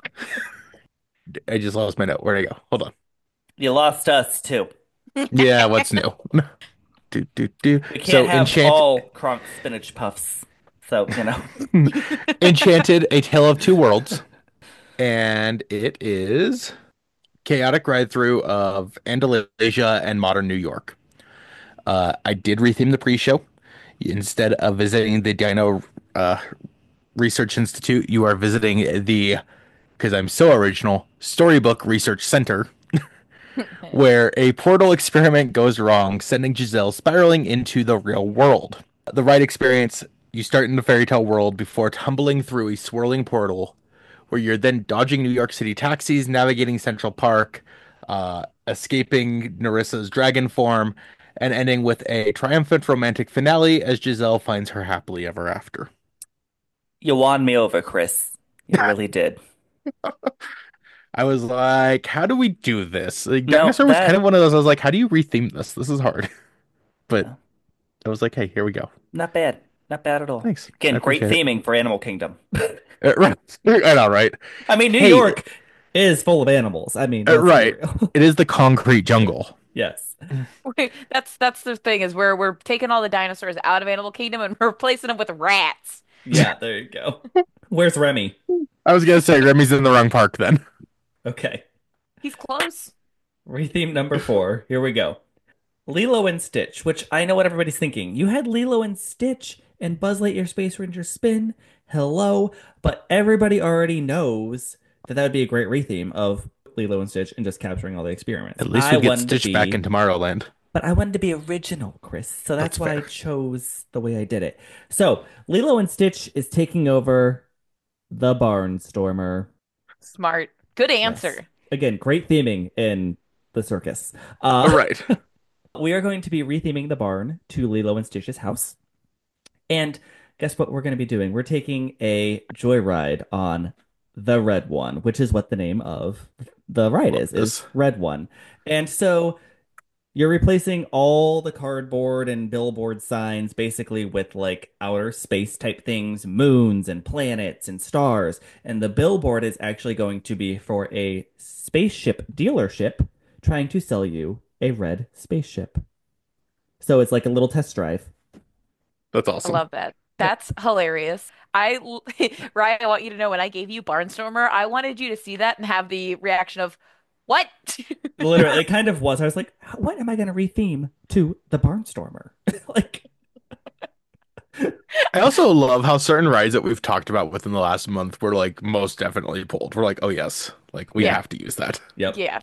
I just lost my note. Where'd I go? Hold on. You lost us too. Yeah, what's new? Do do do. We can't So have all Kronk spinach puffs. So, you know. Enchanted, A Tale of Two Worlds, and it is chaotic ride through of Andalusia and modern New York. I did retheme the pre-show. Instead of visiting the Dino uh, Research Institute, you are visiting the, because I'm so original, Storybook Research Center, where a portal experiment goes wrong, sending Giselle spiraling into the real world. The ride experience, you start in the fairy tale world before tumbling through a swirling portal where you're then dodging New York City taxis, navigating Central Park, escaping Narissa's dragon form, and ending with a triumphant romantic finale as Giselle finds her happily ever after. You won me over, Chris. You really did. I was like, how do we do this? Like, No, Dinosaur was kind of that one of those. I was like, how do you retheme this? This is hard. But no, I was like, hey, here we go. not bad. Not bad at all. Thanks. I Again, great appreciate it. theming for Animal Kingdom. Right. I know, right? I mean, New Hey, York is full of animals. I mean, let's be right. real. It is the concrete jungle. Yes. That's the thing is where we're taking all the dinosaurs out of Animal Kingdom and we're replacing them with rats. Yeah, there you go. Where's Remy? I was gonna say Remy's in the wrong park then. Okay. He's close. Retheme number four. Here we go. Lilo and Stitch, which I know what everybody's thinking. You had Lilo and Stitch and Buzz Lightyear Space Ranger Spin. Hello. But everybody already knows that that would be a great retheme of Lilo and Stitch and just capturing all the experiments. At least I we get wanted to Stitch back be, in Tomorrowland. but I wanted to be original, Chris. So That's that's why I fair. chose the way I did it. So Lilo and Stitch is taking over the Barnstormer. Smart. Good Yes. answer. Again, great theming in the circus. All right. We are going to be retheming the barn to Lilo and Stitch's house. And guess what we're going to be doing? We're taking a joyride on the Red One, which is what the name of the ride Love is this. Red One. And so you're replacing all the cardboard and billboard signs basically with like outer space type things, moons and planets and stars. And the billboard is actually going to be for a spaceship dealership trying to sell you a red spaceship. So it's like a little test drive. That's I awesome. love that. Yep. That's hilarious. Ryan, I want you to know when I gave you Barnstormer, I wanted you to see that and have the reaction of, what? Literally, it kind of was. I was like, what am I going to retheme to the Barnstormer? Like, I also love how certain rides that we've talked about within the last month were like most definitely pulled. We're like, oh yes, like we Yeah, have to use that. yep. yeah.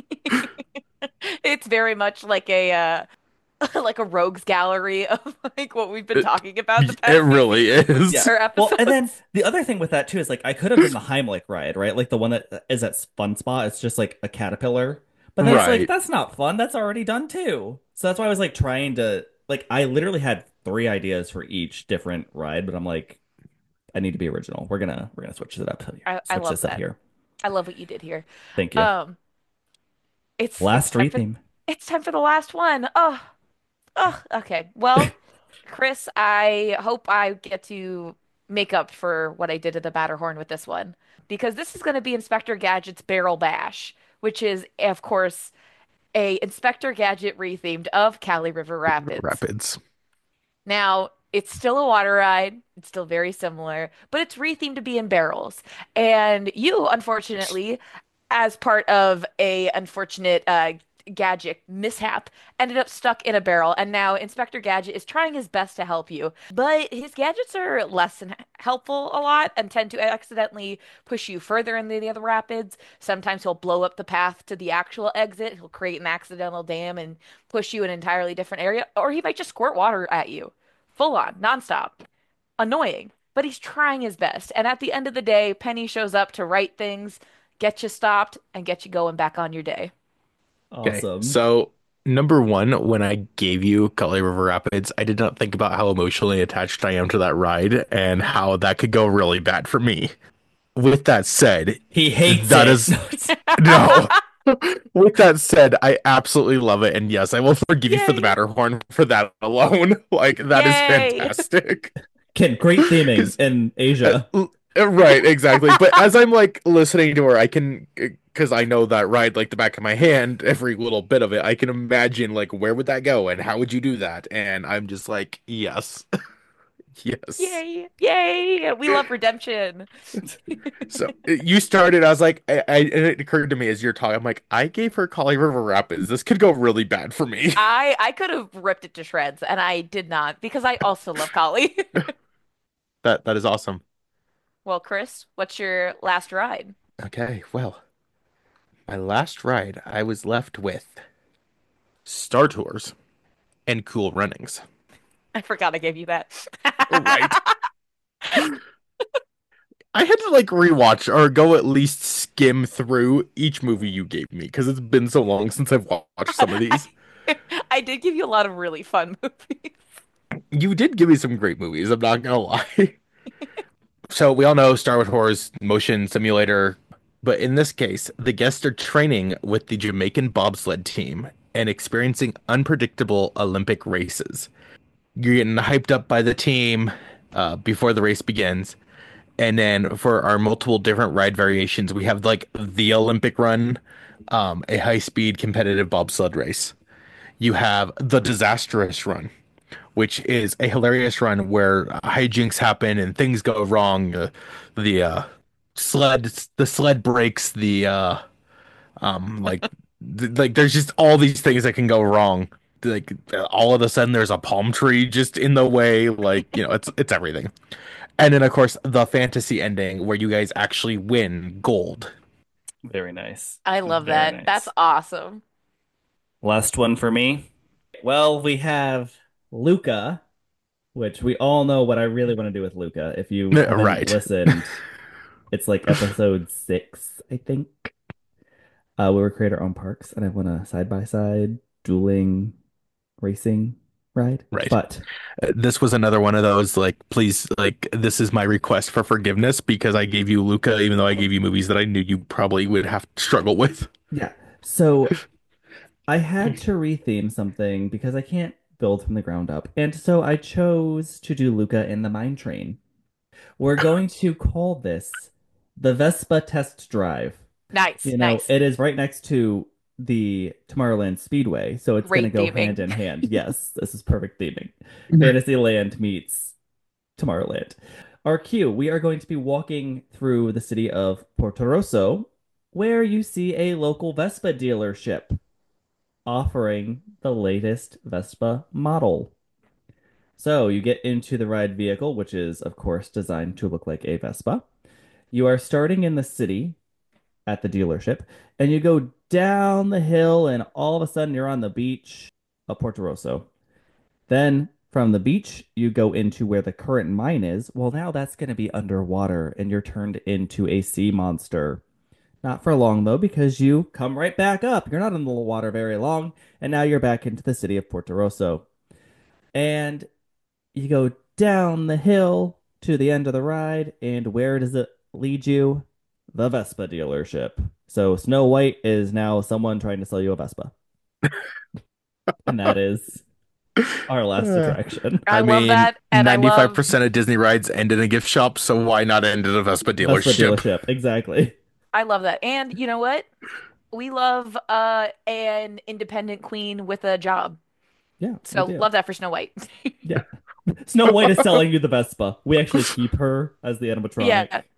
It's very much like a like a rogues gallery of like what we've been It, talking about the it past few really Yeah. is. or Well, and then episodes. the other thing with that too is like I could have done the Heimlich ride, right? Like the one that is at Fun Spot. It's just like a caterpillar. But then it's like Right. that's not fun. That's already done too. So that's why I was like trying to like I literally had three ideas for each different ride, but I'm like I need to be original. We're gonna switch it up here. I Switch love this up that. here. I love what you did here. Thank you. Um, it's Last time for retheme. the last one. Oh, okay. Well, Chris, I hope I get to make up for what I did at the Matterhorn with this one. Because this is going to be Inspector Gadget's Barrel Bash, which is, of course, a Inspector Gadget rethemed of Cali River Rapids. Rapids. Now, it's still a water ride. It's still very similar, but it's rethemed to be in barrels. And you, unfortunately, as part of a unfortunate Gadget mishap, ended up stuck in a barrel. And now Inspector Gadget is trying his best to help you, but his gadgets are less than helpful a lot and tend to accidentally push you further into the other rapids. Sometimes he'll blow up the path to the actual exit. He'll create an accidental dam and push you in an entirely different area, or he might just squirt water at you, full on, nonstop. Annoying, but he's trying his best. And at the end of the day, Penny shows up to right things, get you stopped, and get you going back on your day. Okay, Awesome. so number one, when I gave you Kali River Rapids, I did not think about how emotionally attached I am to that ride and how that could go really bad for me. With that said, He hates that it. is no. With that said, I absolutely love it, and yes, I will forgive you for the Yay! Matterhorn for that alone. Like that is Yay! fantastic. Ken, great theming Because in Asia. right, exactly. But as I'm like listening to her, I can because I know that ride like the back of my hand, every little bit of it. I can imagine like where would that go and how would you do that? And I'm just like, yes, yes. Yay! Yay! We love redemption. So you started. I was like, and it occurred to me as you're talking. I'm like, I gave her Kali River Rapids. This could go really bad for me. I could have ripped it to shreds, and I did not because I also love Kali. That is awesome. Well, Chris, what's your last ride? Okay, well, my last ride, I was left with Star Tours and Cool Runnings. I forgot I gave you that. Right. I had to like rewatch or go at least skim through each movie you gave me because it's been so long since I've watched some of I, these. I did give you a lot of really fun movies. You did give me some great movies, I'm not gonna lie. So we all know Star Wars motion simulator, but in this case, the guests are training with the Jamaican bobsled team and experiencing unpredictable Olympic races. You're getting hyped up by the team before the race begins. And then for our multiple different ride variations, we have like the Olympic run, a high speed competitive bobsled race. You have the disastrous run, which is a hilarious run where hijinks happen and things go wrong. The sled, the sled breaks. Like, like there's just all these things that can go wrong. Like all of a sudden, there's a palm tree just in the way. Like it's everything. And then, of course, the fantasy ending where you guys actually win gold. Very nice. I love Very that. That's nice. awesome. Last one for me. Well, we have Luca, which we all know what I really want to do with Luca. If you haven't Right. listened, it's like episode 6, I think. We were create our own parks, and I want a side by side dueling racing ride. Right. But This was another one of those, like, please, like, this is my request for forgiveness because I gave you Luca, even though I gave you movies that I knew you probably would have to struggle with. yeah, so I had to retheme something because I can't build from the ground up. And so I chose to do Luca in the Mine Train. We're going to call this the Vespa Test Drive. Nice, You know, nice. it is right next to the Tomorrowland Speedway, so it's going to Great go hand theming. in hand. Yes, this is perfect theming. Fantasyland meets Tomorrowland. Our cue, we are going to be walking through the city of Porto Rosso, where you see a local Vespa dealership offering the latest Vespa model. So you get into the ride vehicle, which is, of course, designed to look like a Vespa. You are starting in the city at the dealership, and you go down the hill, and all of a sudden you're on the beach of Porto Rosso. Then from the beach, you go into where the current mine is. Well, now that's going to be underwater, and you're turned into a sea monster. Not for long, though, because you come right back up. You're not in the water very long, and now you're back into the city of Porto Rosso. And you go down the hill to the end of the ride, and where does it lead you? The Vespa dealership. So Snow White is now someone trying to sell you a Vespa. And that is our last Uh, attraction. I I love mean, that, and I love 95% of Disney rides end in a gift shop, so why not end in a Vespa Vespa dealership? dealership, exactly. I love that. And you know what? We love an independent queen with a job. Yeah, we So do. love that for Snow White. Yeah. Snow White is selling you the Vespa. We actually keep her as the animatronic. Yeah.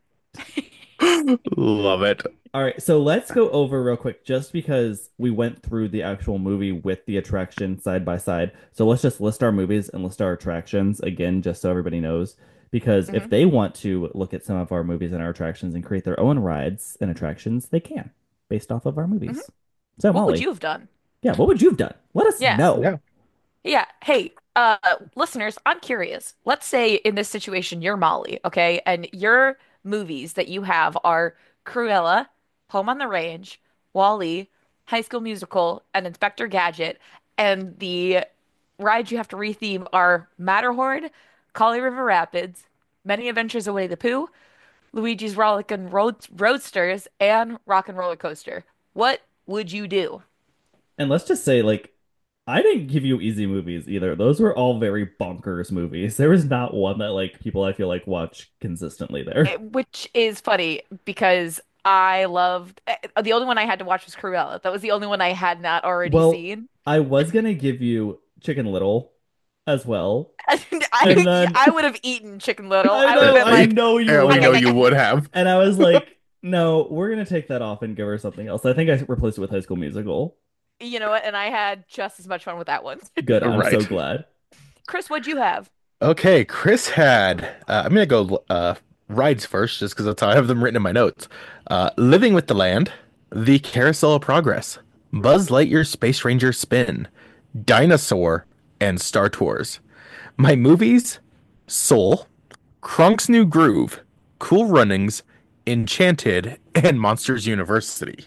Love it. All right, so let's go over real quick just because we went through the actual movie with the attraction side by side. So let's just list our movies and list our attractions again, just so everybody knows. Because if hmm they want to look at some of our movies and our attractions and create their own rides and attractions, they can based off of our hmm movies. So, What would Molly, you have done? yeah, what would you have done? Let us Yeah. know. Yeah. Yeah. Hey, listeners, I'm curious. Let's say in this situation you're Molly, okay? And your movies that you have are Cruella, Home on the Range, Wall-E, High School Musical, and Inspector Gadget, and the rides you have to retheme are Matterhorn, Collie River Rapids, Many Adventures of Winnie the Pooh, Luigi's Rollickin' Roadsters, and Rock and Roller Coaster. What would you do? And let's just say, like, I didn't give you easy movies either. Those were all very bonkers movies. There was not one that like people I feel like watch consistently there. Which is funny because I loved the only one I had to watch was Cruella. That was the only one I had not already Well, seen. I was gonna give you Chicken Little as well. And I then I would have eaten Chicken Little. I I would have know, been I like, know you Yeah, we know would. you would have. And I was like, no, we're gonna take that off and give her something else. I think I replaced it with High School Musical. you know what? And I had just as much fun with that one. Good, I'm so Right. glad. Chris, what'd you have? Okay, Chris had. I'm gonna go rides first, just because that's how I have them written in my notes. Living with the Land, The Carousel of Progress, Buzz Lightyear Space Ranger Spin, Dinosaur, and Star Tours. My movies: Soul, Kronk's New Groove, Cool Runnings, Enchanted, and Monsters University.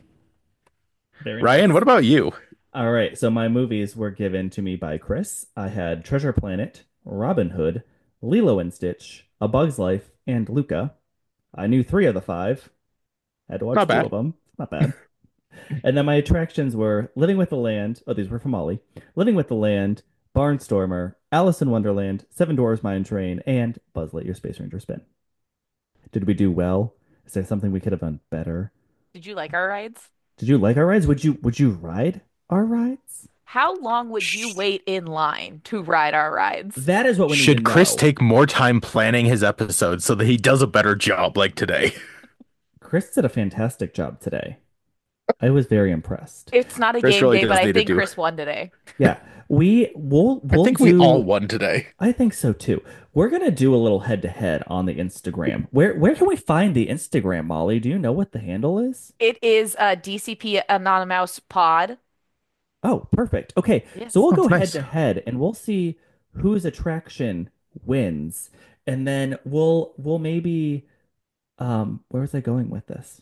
Very Ryan, nice. what about you? All right, so my movies were given to me by Chris. I had Treasure Planet, Robin Hood, Lilo and Stitch, A Bug's Life, and Luca. I knew three of the five. Had to watch Not two bad. of them. Not bad. And then my attractions were Living with the Land. Oh, these were from Molly. Living with the Land, Barnstormer, Alice in Wonderland, Seven Dwarfs Mine Train, and Buzz Lightyear Space Ranger Spin. Did we do well? Is there something we could have done better? Did you like our rides? Did you like our rides? Would you ride our rides? How long would you Sh- wait in line to ride our rides? That is what we need to Should Chris know. take more time planning his episodes so that he does a better job like today? Chris did a fantastic job today. I was very impressed. It's not a Chris game really day, but does I need to think do. Chris won today. Yeah, we'll I we'll think we all do. won today. I think so too. We're gonna do a little head to head on the Instagram. Where can we find the Instagram, Molly? Do you know what the handle is? It is DCP Anonymous Pod. Oh, perfect. Okay, so Yes. we'll go That's head nice. to head and we'll see whose attraction wins. And then we'll maybe where was I going with this?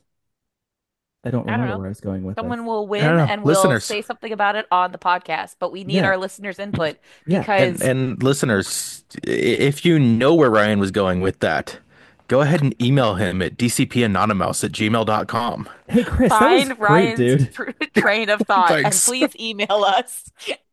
I don't I don't remember know. where I was going with this. Someone will I don't win know. and we'll Listeners. say something about it on the podcast, but we need Yeah. our listeners' input Yeah. And because and listeners, if you know where Ryan was going with that, go ahead and email him at dcpanonymous@gmail.com. Hey Chris, that was find great, Ryan's dude. train of thought and Thanks. please email us.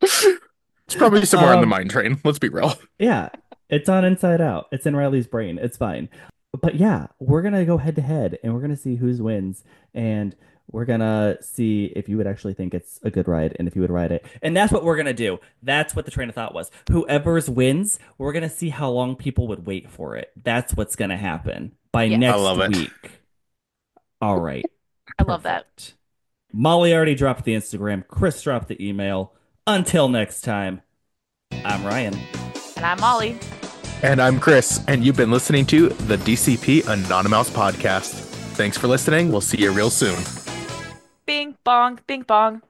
It's probably somewhere on the Um mine train. Let's be real. yeah, it's on Inside Out. It's in Riley's brain. It's fine. But yeah, we're gonna go head to head and we're gonna see whose wins and we're gonna see if you would actually think it's a good ride and if you would ride it. And that's what we're gonna do. That's what the train of thought was. Whoever's wins, we're gonna see how long people would wait for it. That's what's gonna happen by Yes, I next love it. week. All right. I love that. Perfect. Molly already dropped the Instagram. Chris dropped the email. Until next time, I'm Ryan. And I'm Molly. And I'm Chris, and you've been listening to the DCP Anonymous podcast. Thanks for listening. We'll see you real soon. Bing bong, bing bong.